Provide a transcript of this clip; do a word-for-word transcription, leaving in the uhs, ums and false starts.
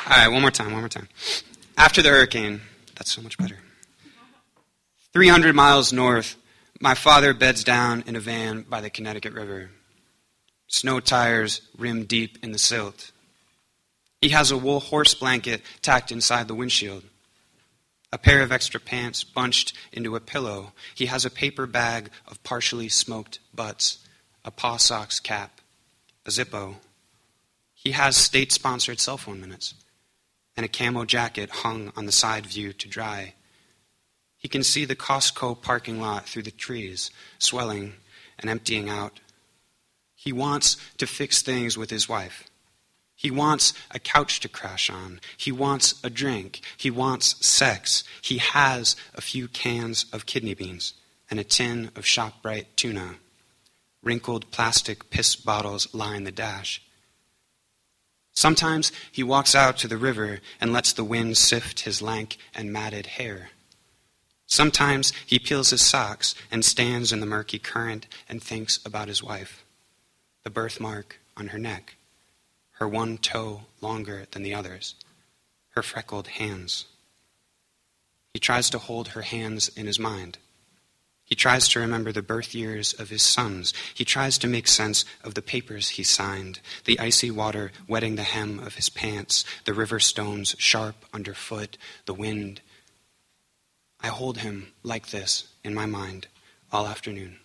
All right, one more time, one more time. After the hurricane, that's so much better. three hundred miles north, my father beds down in a van by the Connecticut River. Snow tires rim deep in the silt. He has a wool horse blanket tacked inside the windshield. A pair of extra pants bunched into a pillow. He has a paper bag of partially smoked butts, a paw socks cap, a Zippo. He has state-sponsored cell phone minutes and a camo jacket hung on the side view to dry. He can see the Costco parking lot through the trees, swelling and emptying out. He wants to fix things with his wife. He wants a couch to crash on. He wants a drink. He wants sex. He has a few cans of kidney beans and a tin of ShopRite tuna. Wrinkled plastic piss bottles line the dash. Sometimes he walks out to the river and lets the wind sift his lank and matted hair. Sometimes he peels his socks and stands in the murky current and thinks about his wife, the birthmark on her neck, her one toe longer than the others, her freckled hands. He tries to hold her hands in his mind. He tries to remember the birth years of his sons. He tries to make sense of the papers he signed, the icy water wetting the hem of his pants, the river stones sharp underfoot, the wind. I hold him like this in my mind all afternoon.